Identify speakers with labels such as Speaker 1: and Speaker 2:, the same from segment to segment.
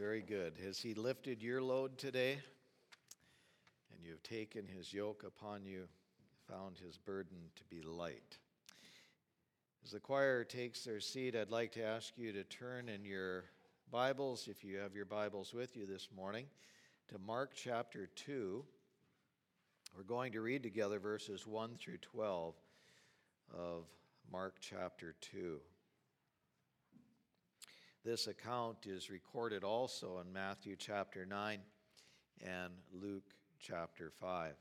Speaker 1: very good. Has he lifted your load today? And you have taken his yoke upon you, found his burden to be light. As the choir takes their seat, I'd like to ask you to turn in your Bibles, if you have your Bibles with you this morning, to Mark chapter 2. We're going to read together verses 1 through 12 of Mark chapter 2. This account is recorded also in Matthew chapter 9 and Luke chapter 5.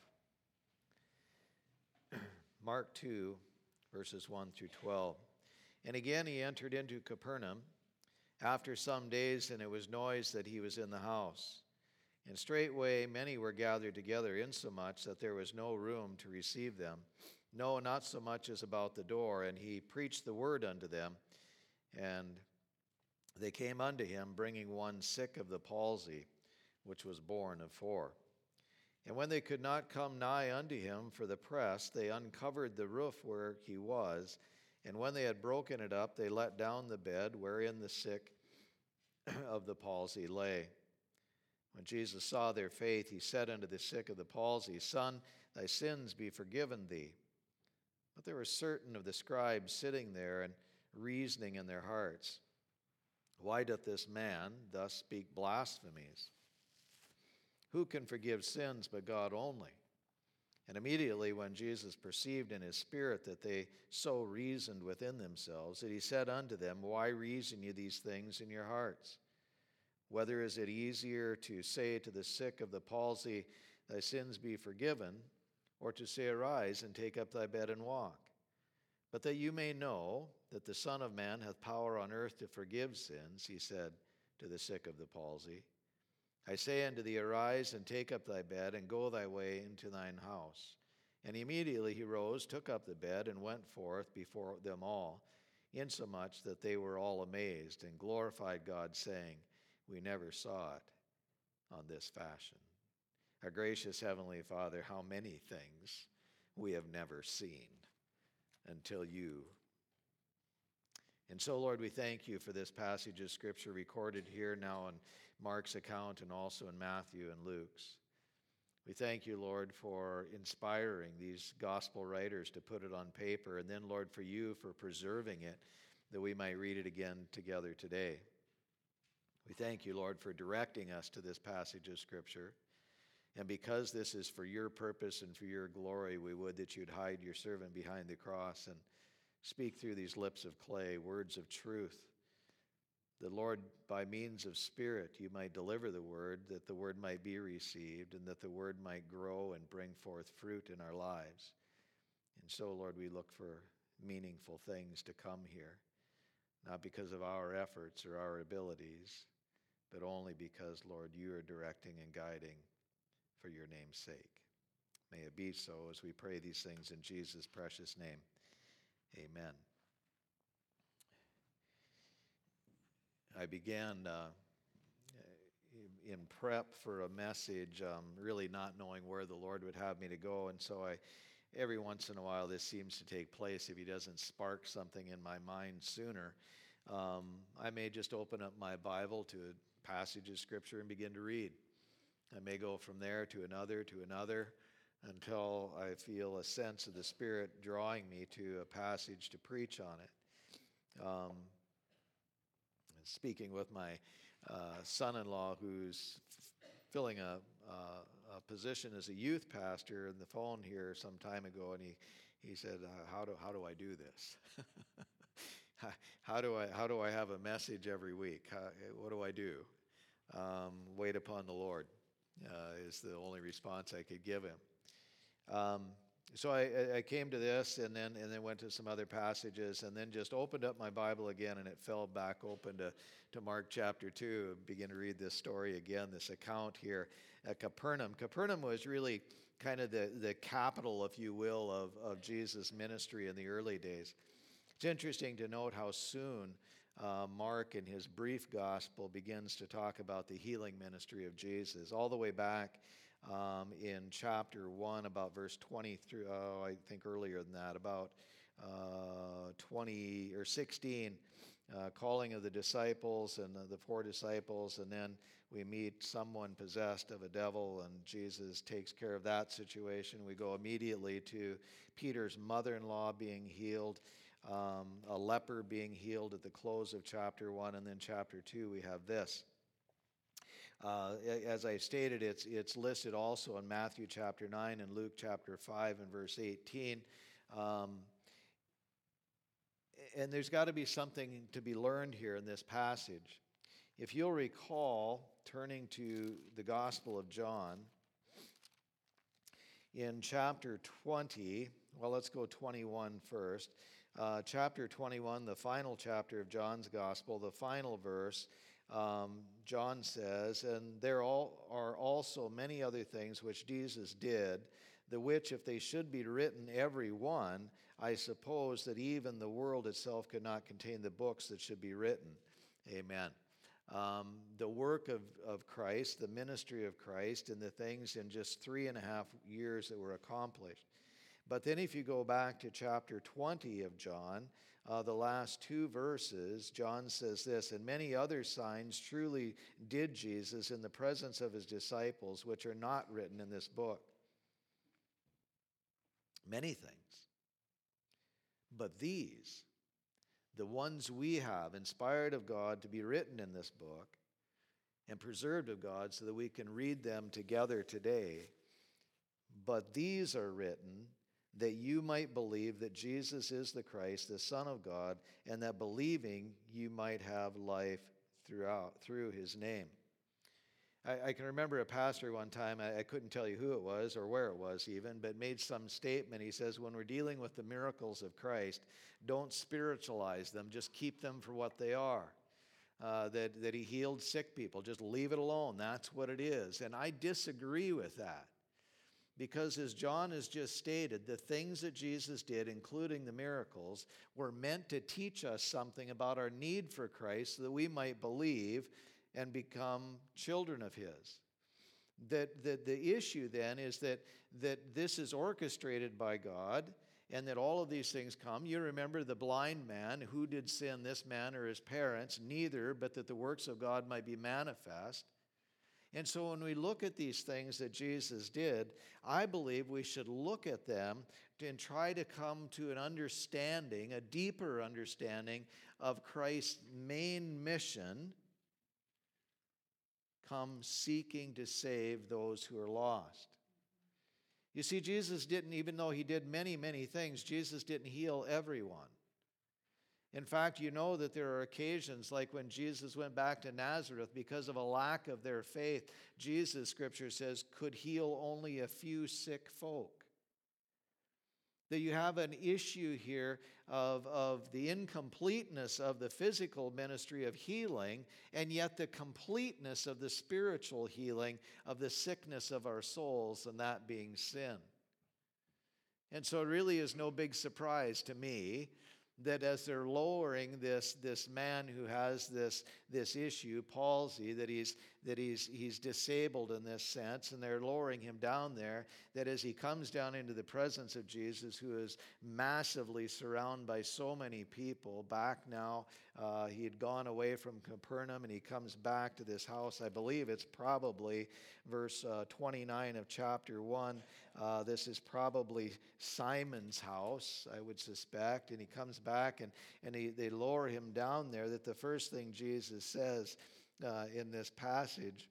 Speaker 1: Mark 2, verses 1 through 12. And again he entered into Capernaum after some days, and it was noised that he was in the house. And straightway many were gathered together, insomuch that there was no room to receive them, no, not so much as about the door. And he preached the word unto them, and they came unto him, bringing one sick of the palsy, which was born of 4. And when they could not come nigh unto him for the press, they uncovered the roof where he was. And when they had broken it up, they let down the bed wherein the sick of the palsy lay. When Jesus saw their faith, he said unto the sick of the palsy, Son, thy sins be forgiven thee. But there were certain of the scribes sitting there and reasoning in their hearts, Why doth this man thus speak blasphemies? Who can forgive sins but God only? And immediately when Jesus perceived in his spirit that they so reasoned within themselves, that he said unto them, Why reason ye these things in your hearts? Whether is it easier to say to the sick of the palsy, Thy sins be forgiven, or to say, Arise and take up thy bed and walk? But that you may know that the Son of Man hath power on earth to forgive sins, he said to the sick of the palsy, I say unto thee, Arise and take up thy bed, and go thy way into thine house. And immediately he rose, took up the bed, and went forth before them all, insomuch that they were all amazed, and glorified God, saying, We never saw it on this fashion. Our gracious Heavenly Father, how many things we have never seen until you. And so, Lord, we thank you for this passage of Scripture recorded here now in Mark's account and also in Matthew and Luke's. We thank you, Lord, for inspiring these gospel writers to put it on paper, and then, Lord, for you for preserving it, that we might read it again together today. We thank you, Lord, for directing us to this passage of Scripture. And because this is for your purpose and for your glory, we would that you'd hide your servant behind the cross and speak through these lips of clay words of truth. That, Lord, by means of Spirit, you might deliver the word, that the word might be received, and that the word might grow and bring forth fruit in our lives. And so, Lord, we look for meaningful things to come here, not because of our efforts or our abilities, but only because, Lord, you are directing and guiding for your name's sake. May it be so as we pray these things in Jesus' precious name. Amen. I began in prep for a message, really not knowing where the Lord would have me to go, and so every once in a while this seems to take place. If he doesn't spark something in my mind sooner, I may just open up my Bible to a passage of Scripture and begin to read. I may go from there to another, until I feel a sense of the Spirit drawing me to a passage to preach on it. Speaking with my son-in-law, who's filling a position as a youth pastor, on the phone here some time ago, and he said, "How do I do this? How do I have a message every week? What do I do?" Wait upon the Lord is the only response I could give him. So I came to this and then went to some other passages and then just opened up my Bible again, and it fell back open to Mark chapter 2 and began to read this story again, this account here at Capernaum. Capernaum was really kind of the capital, if you will, of Jesus' ministry in the early days. It's interesting to note how soon Mark in his brief gospel begins to talk about the healing ministry of Jesus. All the way back in chapter 1, about verse 20 through, I think earlier than that, about 20 or 16, calling of the disciples and the 4 disciples, and then we meet someone possessed of a devil, and Jesus takes care of that situation. We go immediately to Peter's mother-in-law being healed, a leper being healed at the close of chapter 1, and then chapter 2 we have this. As I stated, it's listed also in Matthew chapter 9 and Luke chapter 5 and verse 18. And there's got to be something to be learned here in this passage. If you'll recall, turning to the Gospel of John, in chapter 20, well, let's go 21 first. Chapter 21, the final chapter of John's Gospel, the final verse, John says, "And there are also many other things which Jesus did, the which, if they should be written every one, I suppose that even the world itself could not contain the books that should be written." Amen. The work of Christ, the ministry of Christ, and the things in just 3.5 years that were accomplished. But then if you go back to chapter 20 of John, the last 2 verses, John says this, "And many other signs truly did Jesus in the presence of his disciples, which are not written in this book." Many things. But these, the ones we have, inspired of God to be written in this book and preserved of God so that we can read them together today, but these are written that you might believe that Jesus is the Christ, the Son of God, and that believing you might have life through his name. I can remember a pastor one time, I couldn't tell you who it was or where it was even, but made some statement. He says, when we're dealing with the miracles of Christ, don't spiritualize them, just keep them for what they are. That he healed sick people, just leave it alone. That's what it is. And I disagree with that. Because as John has just stated, the things that Jesus did, including the miracles, were meant to teach us something about our need for Christ so that we might believe and become children of his. That the issue then is that this is orchestrated by God, and that all of these things come. You remember the blind man, who did sin, this man or his parents? Neither, but that the works of God might be manifest. And so when we look at these things that Jesus did, I believe we should look at them and try to come to an understanding, a deeper understanding of Christ's main mission, come seeking to save those who are lost. You see, Jesus didn't, even though he did many, many things, Jesus didn't heal everyone. In fact, you know that there are occasions like when Jesus went back to Nazareth, because of a lack of their faith, Jesus, Scripture says, could heal only a few sick folk. That you have an issue here of the incompleteness of the physical ministry of healing, and yet the completeness of the spiritual healing of the sickness of our souls, and that being sin. And so it really is no big surprise to me that as they're lowering this man who has this issue, palsy, that he's disabled in this sense, and they're lowering him down there, that as he comes down into the presence of Jesus, who is massively surrounded by so many people, back now, he had gone away from Capernaum, and he comes back to this house. I believe it's probably verse 29 of chapter 1. This is probably Simon's house, I would suspect, and he comes back, and they lower him down there. That the first thing Jesus says in this passage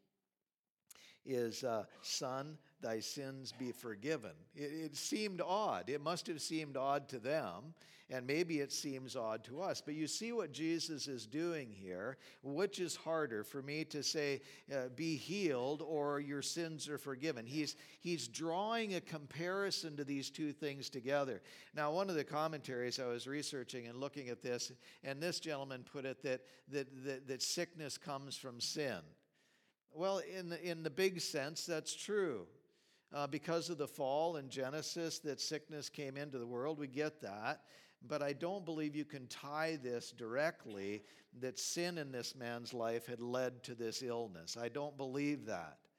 Speaker 1: is, "Son, thy sins be forgiven." It seemed odd. It must have seemed odd to them, and maybe it seems odd to us. But you see what Jesus is doing here. Which is harder for me to say, be healed, or your sins are forgiven? He's drawing a comparison to these two things together. Now, one of the commentaries I was researching and looking at this, and this gentleman put it that sickness comes from sin. Well, in the big sense, that's true. Because of the fall in Genesis, that sickness came into the world, we get that. But I don't believe you can tie this directly, that sin in this man's life had led to this illness. I don't believe that.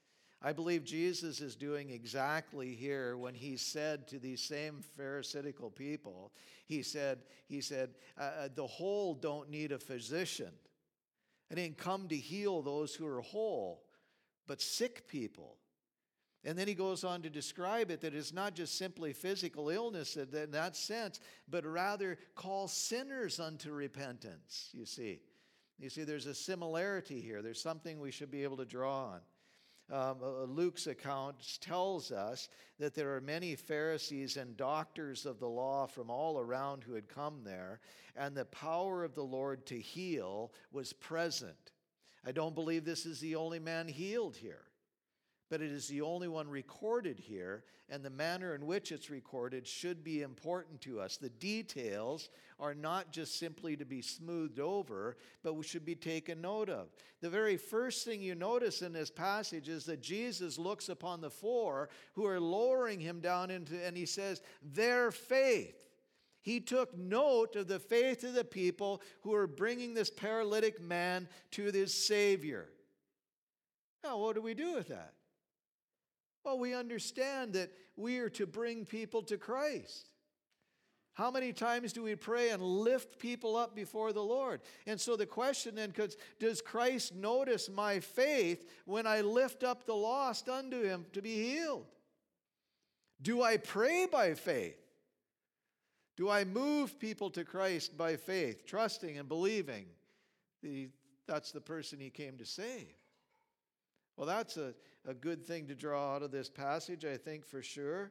Speaker 1: I believe Jesus is doing exactly here when he said to these same Pharisaical people, he said, the whole don't need a physician. I didn't come to heal those who are whole, but sick people. And then he goes on to describe it that it's not just simply physical illness in that sense, but rather call sinners unto repentance, you see. You see, there's a similarity here. There's something we should be able to draw on. Luke's account tells us that there are many Pharisees and doctors of the law from all around who had come there, and the power of the Lord to heal was present. I don't believe this is the only man healed here, but it is the only one recorded here, and the manner in which it's recorded should be important to us. The details are not just simply to be smoothed over, but should be taken note of. The very first thing you notice in this passage is that Jesus looks upon the four who are lowering him down into, and he says, their faith. He took note of the faith of the people who are bringing this paralytic man to this Savior. Now, what do we do with that? Well, we understand that we are to bring people to Christ. How many times do we pray and lift people up before the Lord? And so the question then is, does Christ notice my faith when I lift up the lost unto him to be healed? Do I pray by faith? Do I move people to Christ by faith, trusting and believing that's the person he came to save? Well, that's a good thing to draw out of this passage, I think, for sure.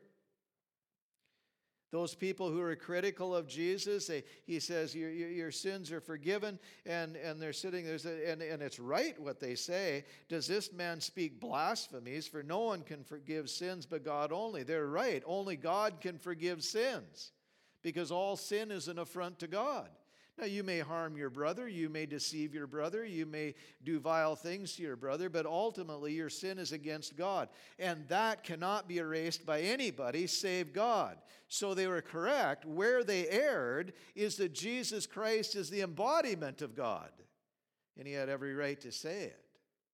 Speaker 1: Those people who are critical of Jesus, he says, your sins are forgiven, and they're sitting there, and it's right what they say. Does this man speak blasphemies? For no one can forgive sins but God only. They're right. Only God can forgive sins, because all sin is an affront to God. Now, you may harm your brother, you may deceive your brother, you may do vile things to your brother, but ultimately your sin is against God. And that cannot be erased by anybody save God. So they were correct. Where they erred is that Jesus Christ is the embodiment of God. And he had every right to say it.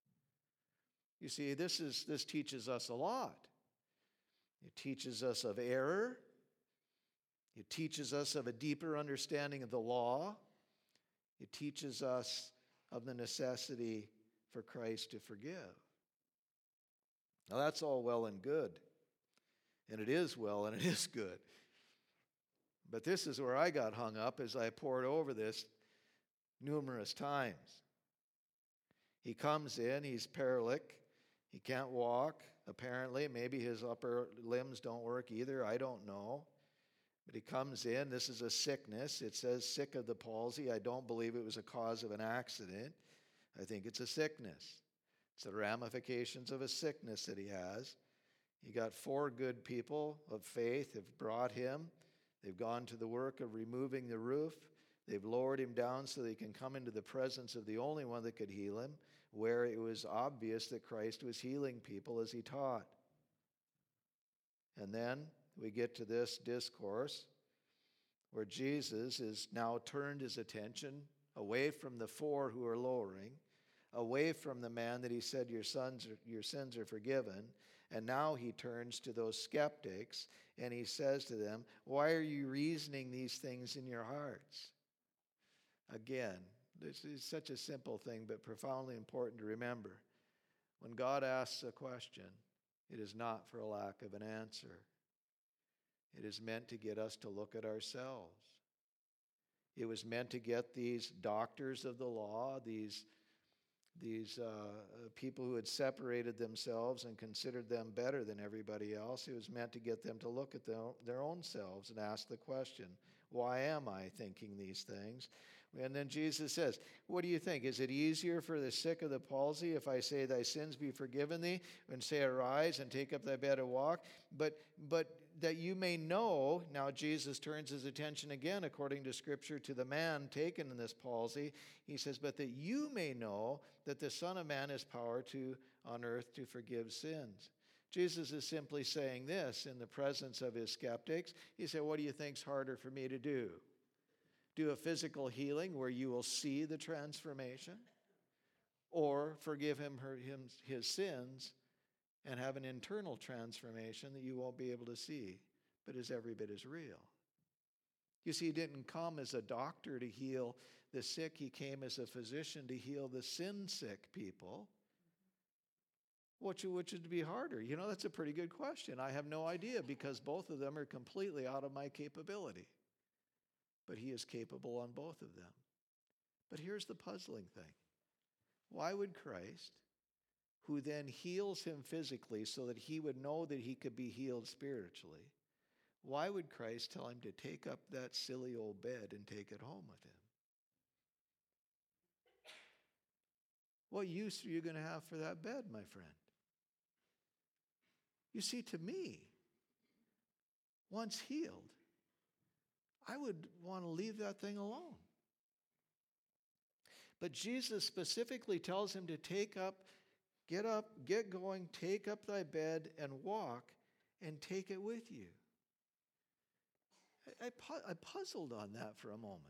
Speaker 1: You see, this teaches us a lot. It teaches us of error. It teaches us of a deeper understanding of the law. It teaches us of the necessity for Christ to forgive. Now that's all well and good. And it is well and it is good. But this is where I got hung up as I pored over this numerous times. He comes in, he's paralytic. He can't walk, apparently. Maybe his upper limbs don't work either. I don't know. But he comes in. This is a sickness. It says sick of the palsy. I don't believe it was a cause of an accident. I think it's a sickness. It's the ramifications of a sickness that he has. He got four good people of faith have brought him. They've gone to the work of removing the roof. They've lowered him down so that he can come into the presence of the only one that could heal him, where it was obvious that Christ was healing people as he taught. And then we get to this discourse where Jesus has now turned his attention away from the four who are lowering, away from the man that he said, your sins are forgiven, and now he turns to those skeptics and he says to them, why are you reasoning these things in your hearts? Again, this is such a simple thing, but profoundly important to remember. When God asks a question, it is not for a lack of an answer. It is meant to get us to look at ourselves. It was meant to get these doctors of the law, these people who had separated themselves and considered them better than everybody else. It was meant to get them to look at their own selves and ask the question, why am I thinking these things? And then Jesus says, what do you think? Is it easier for the sick of the palsy if I say thy sins be forgiven thee, and say arise and take up thy bed and walk? But that you may know, now Jesus turns his attention again, according to Scripture, to the man taken in this palsy. He says, but that you may know that the Son of Man has power on earth to forgive sins. Jesus is simply saying this in the presence of his skeptics. He said, what do you think's harder for me to do? Do a physical healing where you will see the transformation? Or forgive him his sins and have an internal transformation that you won't be able to see, but is every bit as real. You see, he didn't come as a doctor to heal the sick. He came as a physician to heal the sin-sick people. Which would be harder? You know, that's a pretty good question. I have no idea, because both of them are completely out of my capability. But he is capable on both of them. But here's the puzzling thing. Why would Christ, who then heals him physically so that he would know that he could be healed spiritually, why would Christ tell him to take up that silly old bed and take it home with him? What use are you going to have for that bed, my friend? You see, to me, once healed, I would want to leave that thing alone. But Jesus specifically tells him to get up, get going, take up thy bed and walk, and take it with you. I puzzled on that for a moment.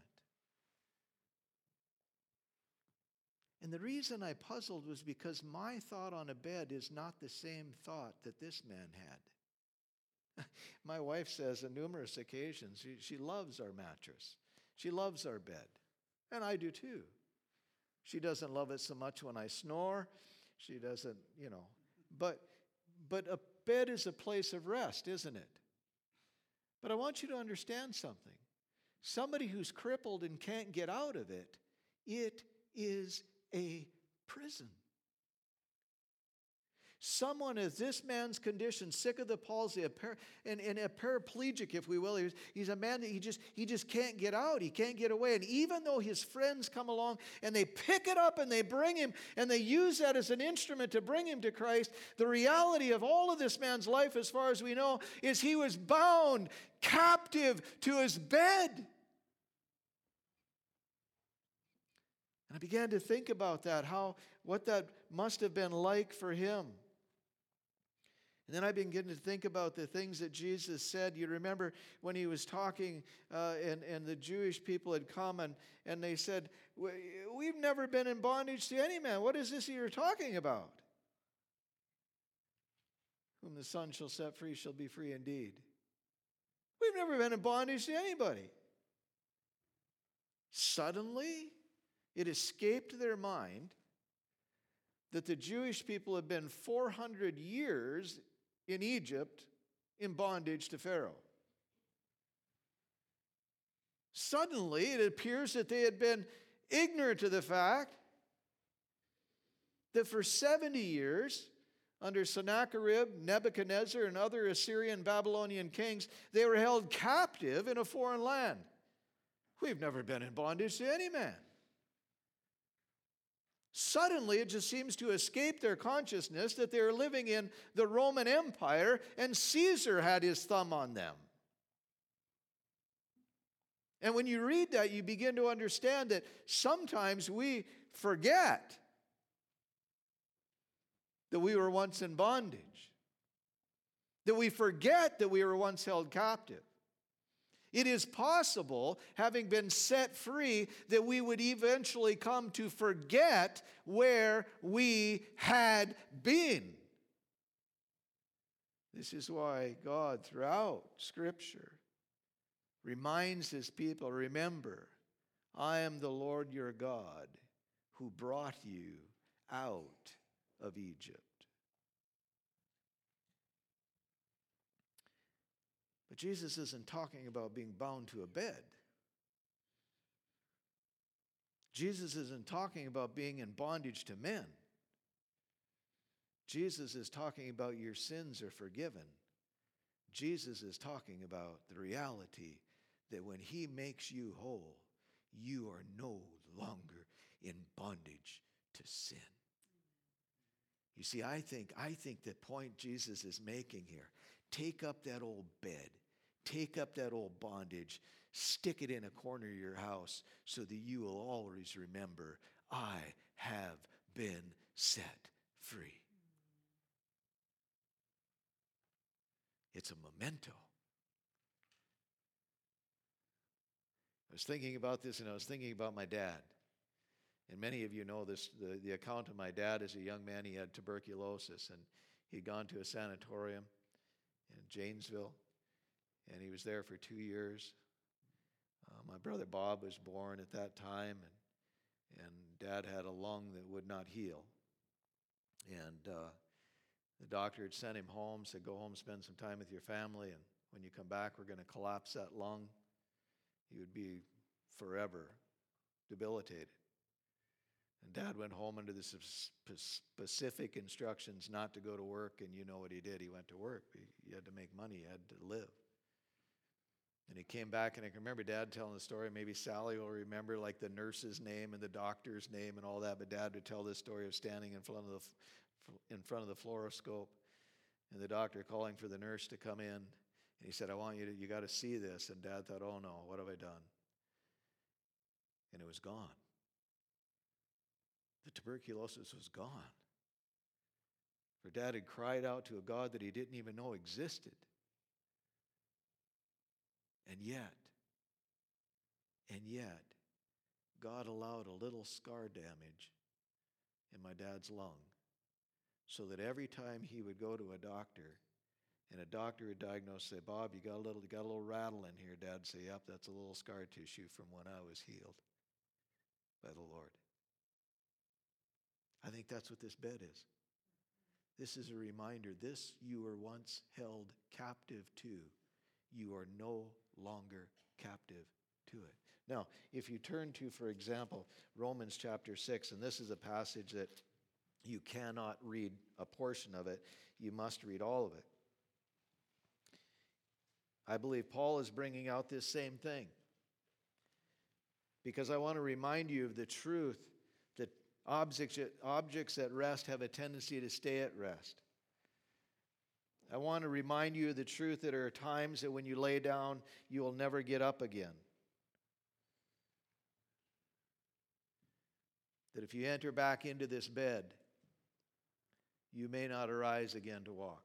Speaker 1: And the reason I puzzled was because my thought on a bed is not the same thought that this man had. My wife says on numerous occasions, she loves our mattress. She loves our bed. And I do too. She doesn't love it so much when I snore. She doesn't, But a bed is a place of rest, isn't it? But I want you to understand something. Somebody who's crippled and can't get out of it, it is a prison. Someone is this man's condition, sick of the palsy, and a paraplegic, if we will. He's a man that he just can't get out. He can't get away. And even though his friends come along and they pick it up and they bring him and they use that as an instrument to bring him to Christ, the reality of all of this man's life, as far as we know, is he was bound, captive to his bed. And I began to think about that, what that must have been like for him. And then I began to think about the things that Jesus said. You remember when he was talking and the Jewish people had come and they said, we've never been in bondage to any man. What is this you're talking about? Whom the Son shall set free shall be free indeed. We've never been in bondage to anybody. Suddenly, it escaped their mind that the Jewish people had been 400 years in Egypt in bondage to Pharaoh. Suddenly, it appears that they had been ignorant of the fact that for 70 years, under Sennacherib, Nebuchadnezzar, and other Assyrian Babylonian kings, they were held captive in a foreign land. We've never been in bondage to any man. Suddenly, it just seems to escape their consciousness that they're living in the Roman Empire and Caesar had his thumb on them. And when you read that, you begin to understand that sometimes we forget that we were once in bondage, that we forget that we were once held captive. It is possible, having been set free, that we would eventually come to forget where we had been. This is why God, throughout Scripture, reminds his people, remember, I am the Lord your God who brought you out of Egypt. But Jesus isn't talking about being bound to a bed. Jesus isn't talking about being in bondage to men. Jesus is talking about your sins are forgiven. Jesus is talking about the reality that when he makes you whole, you are no longer in bondage to sin. You see, I think the point Jesus is making here, take up that old bed, take up that old bondage, stick it in a corner of your house so that you will always remember, I have been set free. It's a memento. I was thinking about this, and I was thinking about my dad. And many of you know this, the account of my dad as a young man. He had tuberculosis, and He'd gone to a sanatorium in Janesville, and he was there for 2 years. My brother Bob was born at that time, and Dad had a lung that would not heal. And the doctor had sent him home, said, go home, spend some time with your family, and when you come back, we're going to collapse that lung. He would be forever debilitated. And Dad went home under the specific instructions not to go to work, and you know what he did. He went to work. He had to make money. He had to live. And he came back, and I can remember Dad telling the story. Maybe Sally will remember, like, the nurse's name and the doctor's name and all that, but Dad would tell this story of standing in front of the fluoroscope and the doctor calling for the nurse to come in. And he said, you got to see this. And Dad thought, oh no, what have I done? And it was gone. The tuberculosis was gone. For Dad had cried out to a God that he didn't even know existed. And yet, God allowed a little scar damage in my dad's lung so that every time he would go to a doctor, and a doctor would diagnose, say, Bob, you got a little rattle in here. Dad would say, yep, that's a little scar tissue from when I was healed by the Lord. I think that's what this bed is. This is a reminder. This you were once held captive to. You are no longer captive to it. Now, if you turn to, for example, Romans chapter 6, and this is a passage that you cannot read a portion of it, you must read all of it. I believe Paul is bringing out this same thing, because I want to remind you of the truth that objects at rest have a tendency to stay at rest. I want to remind you of the truth that there are times that when you lay down, you will never get up again. That if you enter back into this bed, you may not arise again to walk.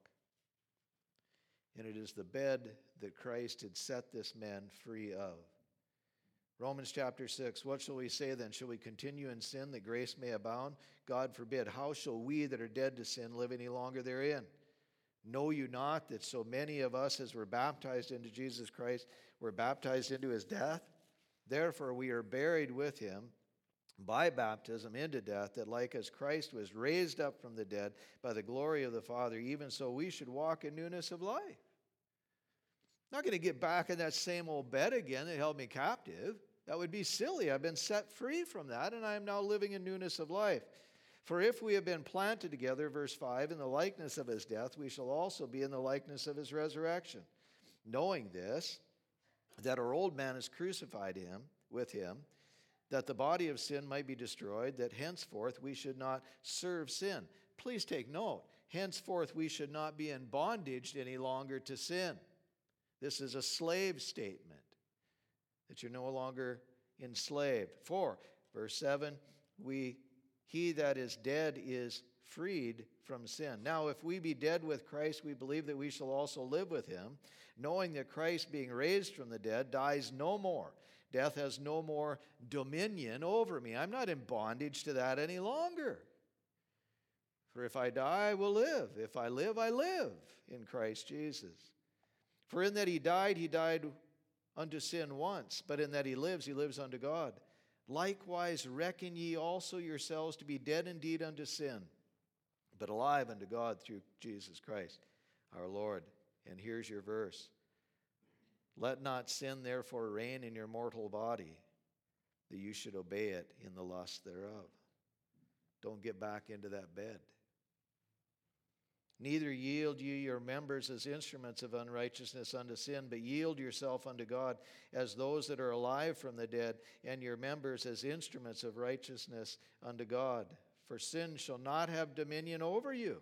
Speaker 1: And it is the bed that Christ had set this man free of. Romans chapter 6, what shall we say then? Shall we continue in sin that grace may abound? God forbid. How shall we that are dead to sin live any longer therein? Know you not that so many of us as were baptized into Jesus Christ were baptized into his death? Therefore we are buried with him by baptism into death, that like as Christ was raised up from the dead by the glory of the Father, even so we should walk in newness of life. I'm not going to get back in that same old bed again that held me captive. That would be silly. I've been set free from that, and I am now living in newness of life. For if we have been planted together, verse 5, in the likeness of his death, we shall also be in the likeness of his resurrection. Knowing this, that our old man is crucified with him, that the body of sin might be destroyed, that henceforth we should not serve sin. Please take note, henceforth we should not be in bondage any longer to sin. This is a slave statement, that you're no longer enslaved. For, verse 7, he that is dead is freed from sin. Now, if we be dead with Christ, we believe that we shall also live with him, knowing that Christ, being raised from the dead, dies no more. Death has no more dominion over me. I'm not in bondage to that any longer. For if I die, I will live. If I live, I live in Christ Jesus. For in that he died unto sin once, but in that he lives unto God. Likewise reckon ye also yourselves to be dead indeed unto sin, but alive unto God through Jesus Christ our Lord. And here's your verse. Let not sin therefore reign in your mortal body, that you should obey it in the lust thereof. Don't get back into that bed. Neither yield ye your members as instruments of unrighteousness unto sin, but yield yourself unto God as those that are alive from the dead, and your members as instruments of righteousness unto God. For sin shall not have dominion over you.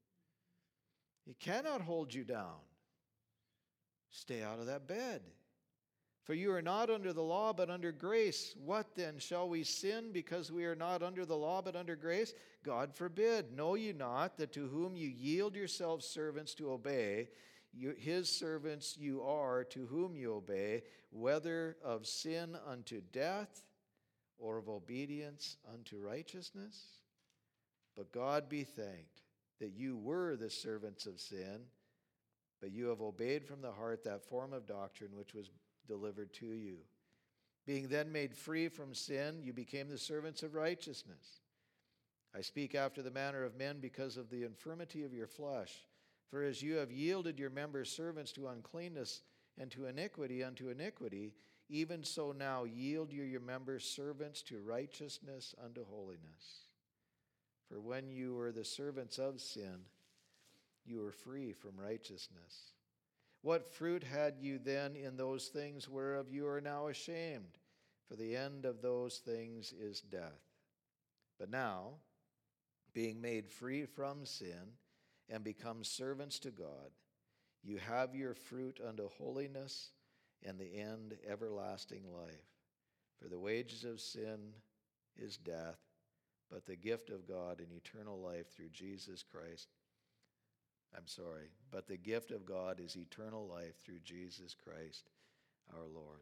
Speaker 1: It cannot hold you down. Stay out of that bed. For you are not under the law, but under grace. What then? Shall we sin because we are not under the law, but under grace? God forbid. Know ye not that to whom you yield yourselves servants to obey, his servants you are to whom you obey, whether of sin unto death or of obedience unto righteousness? But God be thanked, that you were the servants of sin, but you have obeyed from the heart that form of doctrine which was delivered to you. Being then made free from sin, you became the servants of righteousness. I speak after the manner of men because of the infirmity of your flesh. For as you have yielded your members servants to uncleanness and to iniquity unto iniquity, even so now yield you your members servants to righteousness unto holiness. For when you were the servants of sin, you were free from righteousness. What fruit had you then in those things whereof you are now ashamed? For the end of those things is death. But now, being made free from sin and become servants to God, you have your fruit unto holiness and the end everlasting life. For the wages of sin is death, but the gift of God and eternal life through Jesus Christ. But the gift of God is eternal life through Jesus Christ our Lord.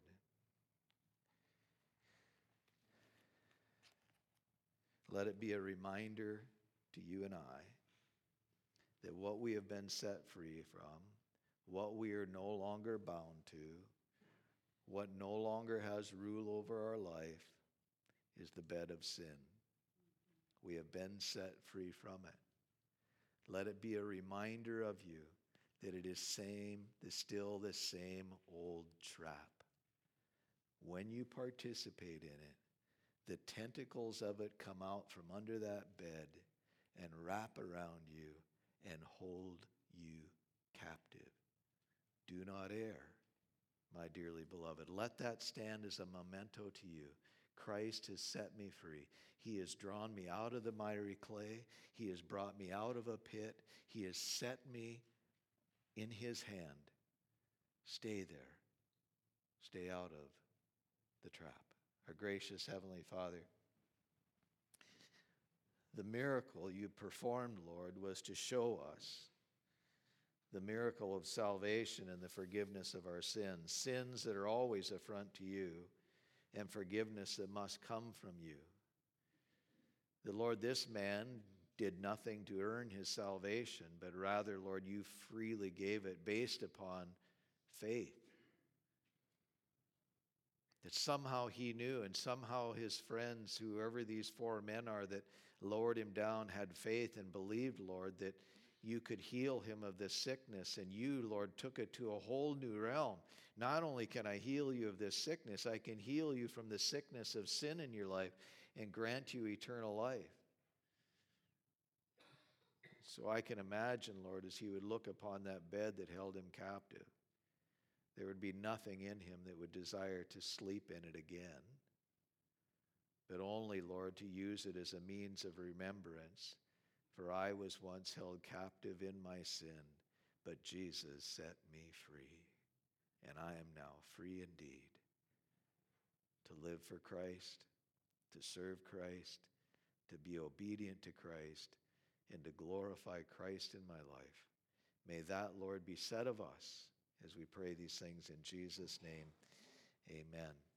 Speaker 1: Let it be a reminder to you and I that what we have been set free from, what we are no longer bound to, what no longer has rule over our life, is the bed of sin. We have been set free from it. Let it be a reminder of you that it is still the same old trap. When you participate in it, the tentacles of it come out from under that bed and wrap around you and hold you captive. Do not err, my dearly beloved. Let that stand as a memento to you. Christ has set me free. He has drawn me out of the miry clay. He has brought me out of a pit. He has set me in his hand. Stay there. Stay out of the trap. Our gracious Heavenly Father, the miracle you performed, Lord, was to show us the miracle of salvation and the forgiveness of our sins, sins that are always affront to you, and forgiveness that must come from you. The Lord, this man did nothing to earn his salvation, but rather, Lord, you freely gave it based upon faith. That somehow he knew, and somehow his friends, whoever these four men are that lowered him down, had faith and believed, Lord, that you could heal him of this sickness. And you, Lord, took it to a whole new realm. Not only can I heal you of this sickness, I can heal you from the sickness of sin in your life and grant you eternal life. So I can imagine, Lord, as he would look upon that bed that held him captive, there would be nothing in him that would desire to sleep in it again, but only, Lord, to use it as a means of remembrance. For I was once held captive in my sin, but Jesus set me free, and I am now free indeed to live for Christ, to serve Christ, to be obedient to Christ, and to glorify Christ in my life. May that, Lord, be said of us as we pray these things in Jesus' name. Amen.